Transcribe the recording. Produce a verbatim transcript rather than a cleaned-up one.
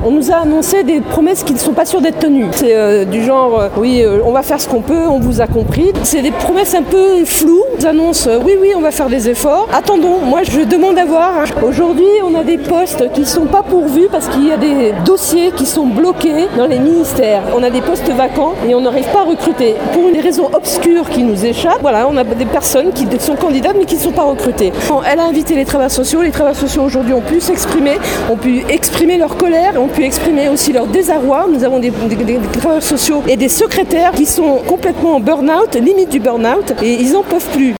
On nous a annoncé des promesses qui ne sont pas sûres d'être tenues. C'est euh, du genre, euh, oui, euh, on va faire ce qu'on peut, on vous a compris. C'est des promesses un peu floues. On nous annonce, euh, oui, oui, on va faire des efforts. Attendons, moi je demande à voir. Hein. Aujourd'hui, on a des postes qui ne sont pas pourvus parce qu'il y a des dossiers qui sont bloqués dans les ministères. On a des postes vacants et on n'arrive pas à recruter. Pour une raison obscure qui nous échappe, voilà, on a des personnes qui sont candidates mais qui ne sont pas recrutées. Elle a invité les travailleurs sociaux. Les travailleurs sociaux aujourd'hui ont pu s'exprimer, ont pu exprimer leur colère, ont pu exprimer aussi leur désarroi. Nous avons des, des, des travailleurs sociaux et des secrétaires qui sont complètement en burn-out, limite du burn-out, et ils n'en peuvent plus.